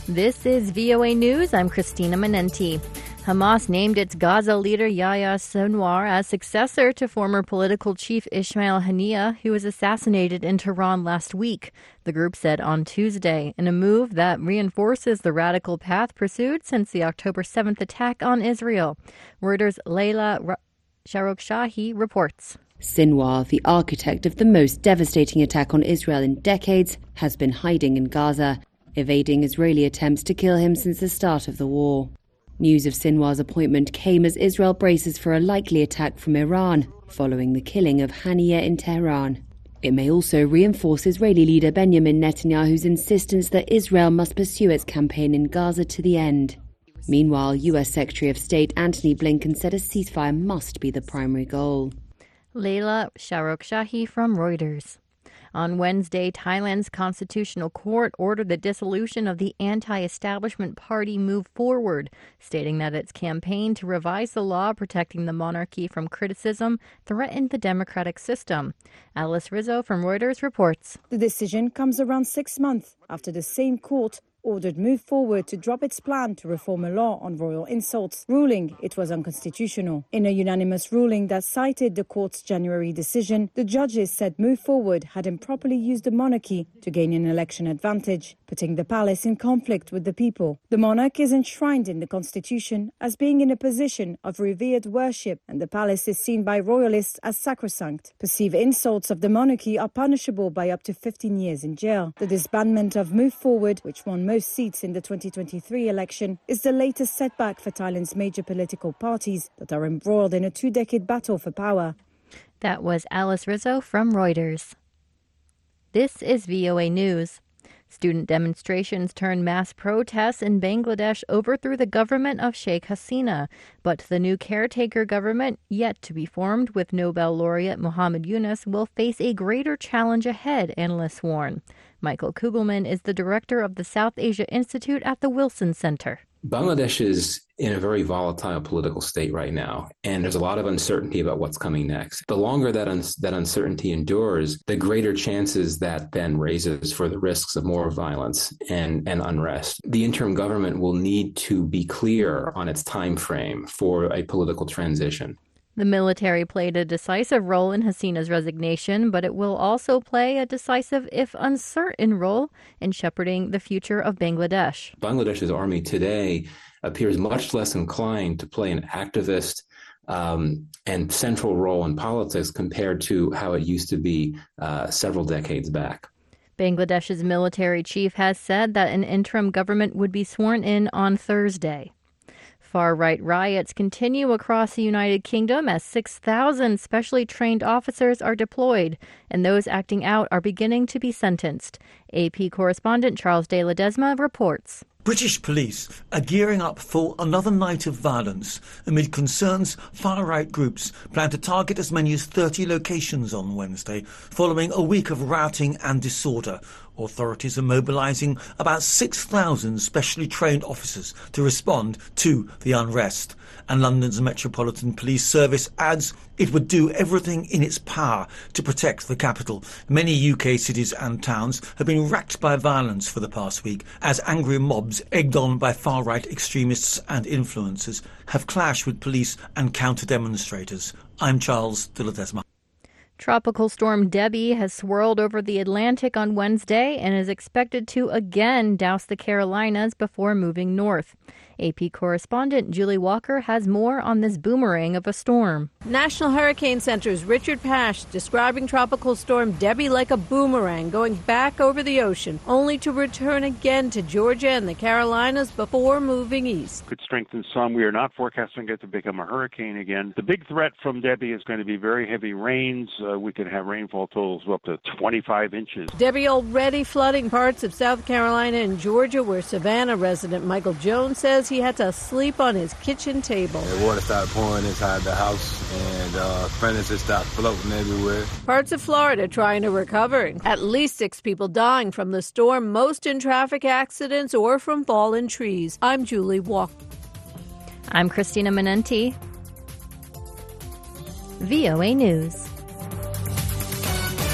This is VOA News. I'm Christina Manenti. Hamas named its Gaza leader Yahya Sinwar as successor to former political chief Ismail Haniyeh, who was assassinated in Tehran last week, the group said on Tuesday, in a move that reinforces the radical path pursued since the October 7th attack on Israel. Reuters' Leila Sharokhshahi reports. Sinwar, the architect of the most devastating attack on Israel in decades, has been hiding in Gaza, evading Israeli attempts to kill him since the start of the war. News of Sinwar's appointment came as Israel braces for a likely attack from Iran, following the killing of Haniyeh in Tehran. It may also reinforce Israeli leader Benjamin Netanyahu's insistence that Israel must pursue its campaign in Gaza to the end. Meanwhile, US Secretary of State Antony Blinken said a ceasefire must be the primary goal. Leila Sharokhshahi from Reuters. On Wednesday, Thailand's constitutional court ordered the dissolution of the anti-establishment party Move Forward, stating that its campaign to revise the law protecting the monarchy from criticism threatened the democratic system. Alice Rizzo from Reuters reports. The decision comes around 6 months after the same court ordered Move Forward to drop its plan to reform a law on royal insults, ruling it was unconstitutional. In a unanimous ruling that cited the court's January decision, the judges said Move Forward had improperly used the monarchy to gain an election advantage, putting the palace in conflict with the people. The monarch is enshrined in the constitution as being in a position of revered worship, and the palace is seen by royalists as sacrosanct. Perceived insults of the monarchy are punishable by up to 15 years in jail. The disbandment of Move Forward, which won most seats in the 2023 election, is the latest setback for Thailand's major political parties that are embroiled in a 2-decade battle for power. That was Alice Rizzo from Reuters. This is VOA News. Student demonstrations turned mass protests in Bangladesh overthrew the government of Sheikh Hasina, but the new caretaker government, yet to be formed with Nobel laureate Muhammad Yunus, will face a greater challenge ahead, analysts warn. Michael Kugelman is the director of the South Asia Institute at the Wilson Center. Bangladesh is in a very volatile political state right now, and there's a lot of uncertainty about what's coming next. The longer that uncertainty endures, the greater chances that then raises for the risks of more violence and unrest. The interim government will need to be clear on its time frame for a political transition. The military played a decisive role in Hasina's resignation, but it will also play a decisive, if uncertain, role in shepherding the future of Bangladesh. Bangladesh's army today appears much less inclined to play an activist and central role in politics compared to how it used to be several decades back. Bangladesh's military chief has said that an interim government would be sworn in on Thursday. Far-right riots continue across the United Kingdom as 6,000 specially trained officers are deployed, and those acting out are beginning to be sentenced. AP correspondent Charles de Ledesma reports. British police are gearing up for another night of violence amid concerns far-right groups plan to target as many as 30 locations on Wednesday, following a week of rioting and disorder. Authorities are mobilising about 6,000 specially trained officers to respond to the unrest. And London's Metropolitan Police Service adds it would do everything in its power to protect the capital. Many UK cities and towns have been racked by violence for the past week as angry mobs, egged on by far-right extremists and influencers, have clashed with police and counter-demonstrators. I'm Charles de Ledesma. Tropical storm Debbie has swirled over the Atlantic on Wednesday and is expected to again douse the Carolinas before moving north. AP correspondent Julie Walker has more on this boomerang of a storm. National Hurricane Center's Richard Pash describing tropical storm Debbie like a boomerang going back over the ocean, only to return again to Georgia and the Carolinas before moving east. Could strengthen some. We are not forecasting it to become a hurricane again. The big threat from Debbie is going to be very heavy rains. We could have rainfall totals of up to 25 inches. Debbie already flooding parts of South Carolina and Georgia, where Savannah resident Michael Jones says he had to sleep on his kitchen table. The water started pouring inside the house, and furniture stopped floating everywhere. Parts of Florida trying to recover. At least 6 people dying from the storm, most in traffic accidents or from fallen trees. I'm Julie Walker. I'm Christina Manenti. VOA News.